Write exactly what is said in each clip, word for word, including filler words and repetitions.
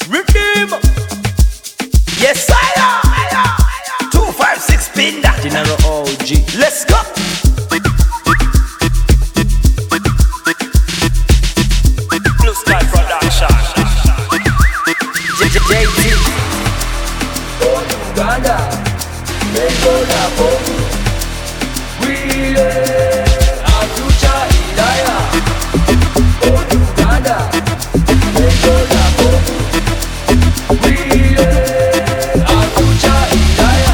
Redeem. Yes, sire. Two five six pin that. General O G. Let's go. Blue Sky Production. J J J T. Oh, Uganda. They go la boom. We let our future Ilaya. Oh, Uganda. They go la boom. We let our future Ilaya.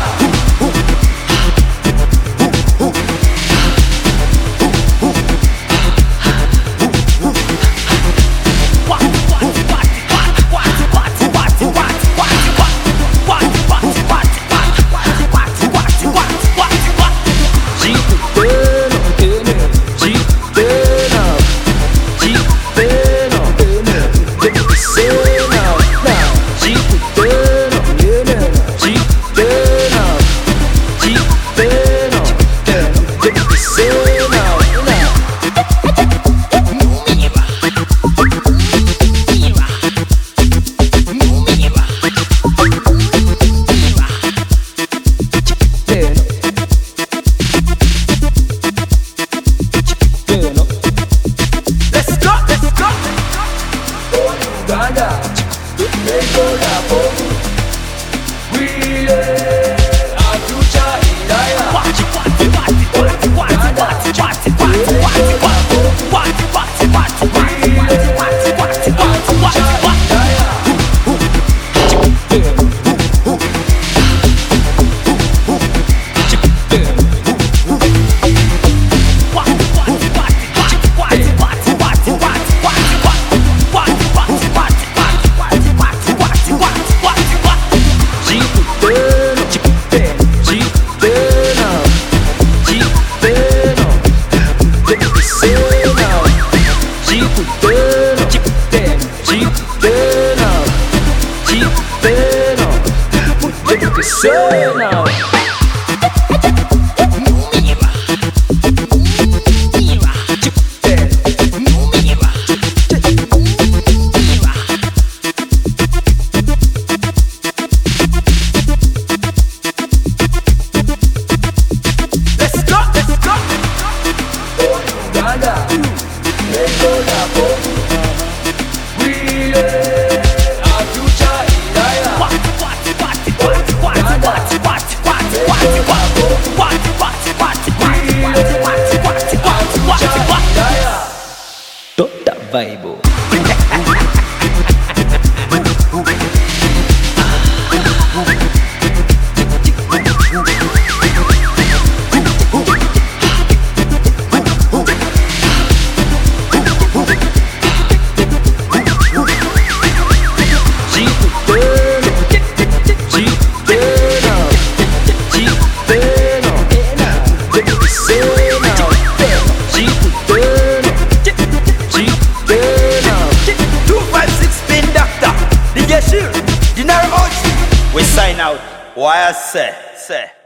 Uganda, they go la boom. We let our future Ilaya. Say now. Let's go, let's go. Uganda, they go la boom. We let our future Ilaya. Total vibe. We sign out. Why I say, say.